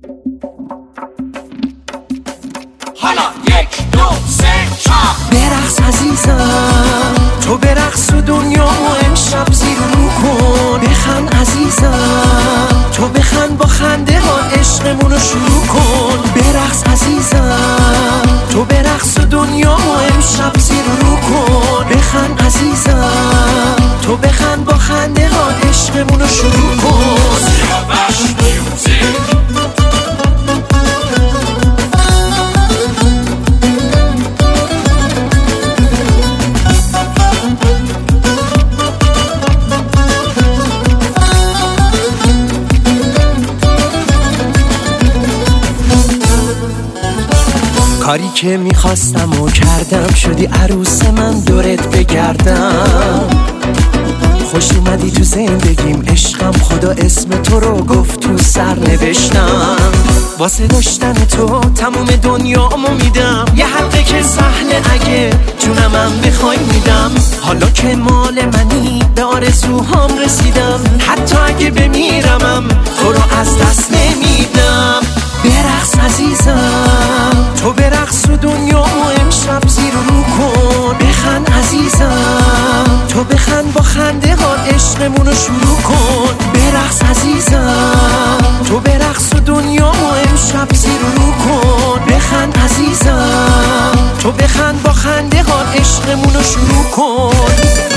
حالا 1 2 3 4 برقص عزیزم، تو برقص و دنیامو امشب زیر رو کن. بخند عزیزم، تو بخند با خنده ها عشقمونو شروع کن. برقص عزیزم، تو برقص و دنیامو امشب زیر رو کن. بخند عزیزم، تو بخند با خنده ها عشقمونو شروع کن. سیاوش میوزیک. کاری که میخواستم و کردم، شدی عروس من دورت بگردم. خوش اومدی تو زندگیم عشقم، خدا اسم تو رو گفت تو سر نوشتم. واسه داشتن تو تموم دنیامو میدم، یه حقه که سهله اگه جونمم بخوای میدم. حالا که مال منی به آرزوهام رسیدم، حتی اگه بمیرمم تو رو از دست نمیدم. برقص عزیزم، تو برقص و دنیامو امشب زیر رو کن. بخند عزیزم، تو بخند با خنده ها عشقمونو شروع کن. برقص عزیزم، تو برقص و دنیامو امشب زیر رو کن. بخند عزیزم، تو بخند با خنده ها عشقمونو شروع کن.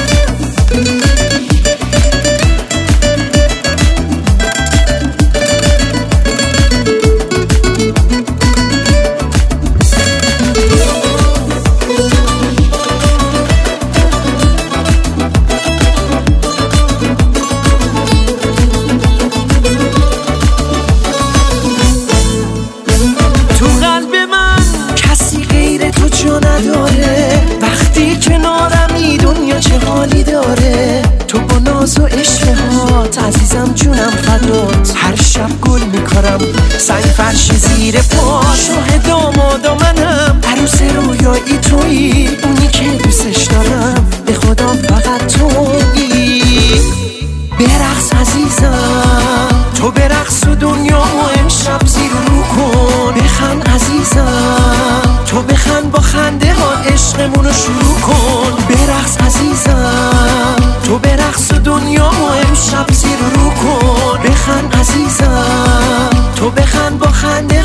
نداره وقتی کنارمی، دنیا چه حالی داره. تو با ناز و عشقهات عزیزم جونم فدات. هر شب گل میکارم سنگ فرش زیر پا. شاه داماد و منم عروس رویایی تویی، اونی که دوستش دارم به خدا فقط تویی. برقص عزیزم، تو برقص و دنیامو امشب زیر رو کن. بخند عزیزم، تو بخند با خنده ها عشقمونو شروع کن. برقص عزیزم، تو برقص و دنیامو امشب زیر رو کن. بخند عزیزم، تو بخند با خنده